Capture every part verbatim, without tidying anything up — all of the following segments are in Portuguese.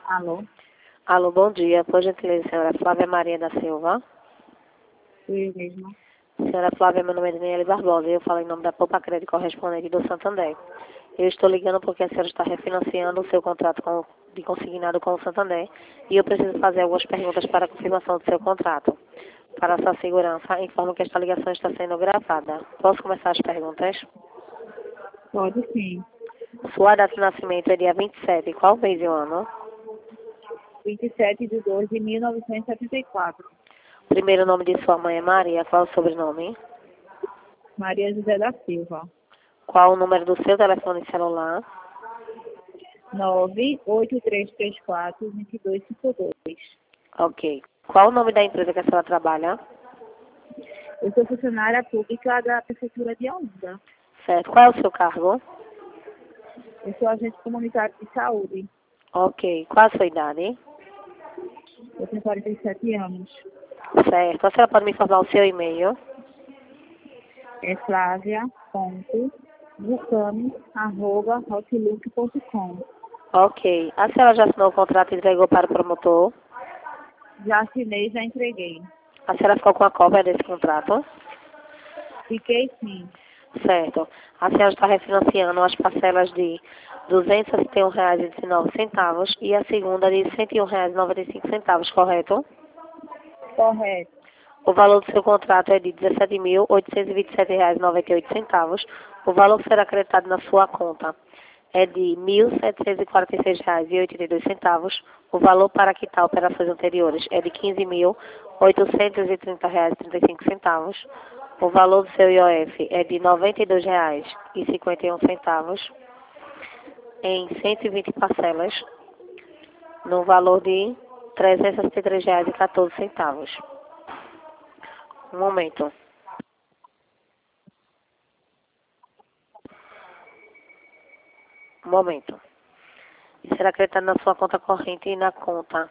Alô? Alô, bom dia. Por gentileza, senhora Flávia Maria da Silva. Eu mesma. Senhora Flávia, meu nome é Daniela Barbosa e eu falo em nome da Poupa Crédito Correspondente do Santander. Eu estou ligando porque a senhora está refinanciando o seu contrato com, de consignado com o Santander e eu preciso fazer algumas perguntas para a confirmação do seu contrato. Para a sua segurança, informo que esta ligação está sendo gravada. Posso começar as perguntas? Pode sim. Sua data de nascimento é dia vinte e sete. Qual mês e o ano? vinte e sete de dois de mil novecentos e setenta e quatro. Primeiro nome de sua mãe é Maria. Qual o sobrenome? Maria José da Silva. Qual o número do seu telefone celular? nove oito três três quatro, dois dois cinco dois. Ok. Qual o nome da empresa que a senhora trabalha? Eu sou funcionária pública da Prefeitura de Olinda. Certo. Qual é o seu cargo? Eu sou agente comunitário de saúde. Ok. Qual a sua idade? Eu tenho quarenta e sete anos. Certo. A senhora pode me informar o seu e-mail? É flávia.bucame, arroba, hotlook ponto com. Ok. A senhora já assinou o contrato e entregou para o promotor? Já assinei, já entreguei. A senhora ficou com a cópia desse contrato? Fiquei sim. Certo. A senhora está refinanciando as parcelas de duzentos e sessenta e um reais e dezenove centavos e a segunda de cento e um reais e noventa e cinco centavos, correto? Correto. O valor do seu contrato é de dezessete mil oitocentos e vinte e sete reais e noventa e oito centavos. O valor que será acreditado na sua conta é de mil setecentos e quarenta e seis reais e oitenta e dois centavos. O valor para quitar operações anteriores é de quinze mil oitocentos e trinta reais e trinta e cinco centavos. O valor do seu I O F é de noventa e dois reais e cinquenta e um centavos em cento e vinte parcelas, no valor de trezentos e sessenta e três reais e quatorze centavos. Um momento. Um momento. E será acreditado na sua conta corrente e na conta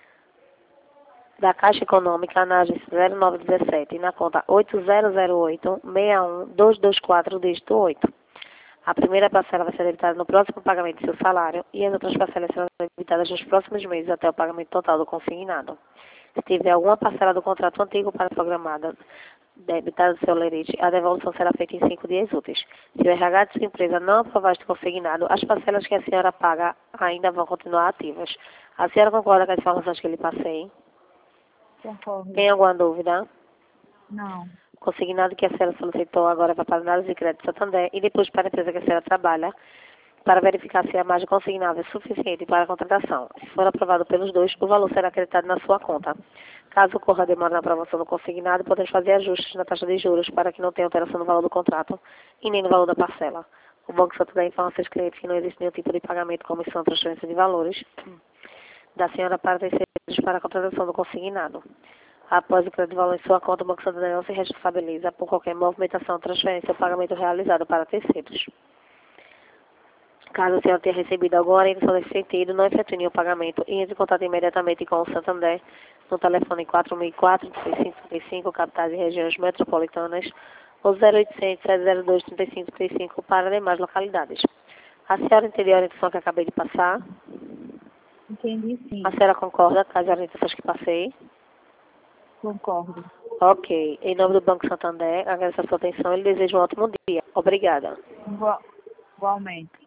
da Caixa Econômica na agência zero nove um sete e na conta oito zero zero oito, seis um dois dois quatro, dígito oito. A primeira parcela vai ser debitada no próximo pagamento do seu salário e as outras parcelas serão debitadas nos próximos meses até o pagamento total do consignado. Se tiver alguma parcela do contrato antigo para programada debitada do seu lerite, a devolução será feita em cinco dias úteis. Se o R H de sua empresa não aprovar este consignado, as parcelas que a senhora paga ainda vão continuar ativas. A senhora concorda com as informações que lhe passei? Concordo. Tem alguma dúvida? Não. Consignado que a senhora solicitou agora para Análise de Crédito Santander e depois para a empresa que a senhora trabalha, para verificar se a margem consignada é suficiente para a contratação. Se for aprovado pelos dois, o valor será acreditado na sua conta. Caso ocorra demora na aprovação do consignado, podemos fazer ajustes na taxa de juros para que não tenha alteração no valor do contrato e nem no valor da parcela. O Banco Santander informa aos seus clientes que não existe nenhum tipo de pagamento, comissão ou transferência de valores da senhora para terceiros para a contratação do consignado. Após o crédito de valor em sua conta, o Banco Santander não se responsabiliza por qualquer movimentação, transferência ou pagamento realizado para terceiros. Caso o senhor tenha recebido alguma orientação nesse sentido, não efetue nenhum pagamento e entre em contato imediatamente com o Santander no telefone quatro mil e quatro, três cinco três cinco, capitais e regiões metropolitanas, ou zero oitocentos, sete zero dois, três cinco três cinco para demais localidades. A senhora entendeu a orientação que acabei de passar? Entendi sim. A senhora concorda com as orientações que passei? Concordo. Ok. Em nome do Banco Santander, agradeço a sua atenção e lhe desejo um ótimo dia. Obrigada. Igual- Igualmente.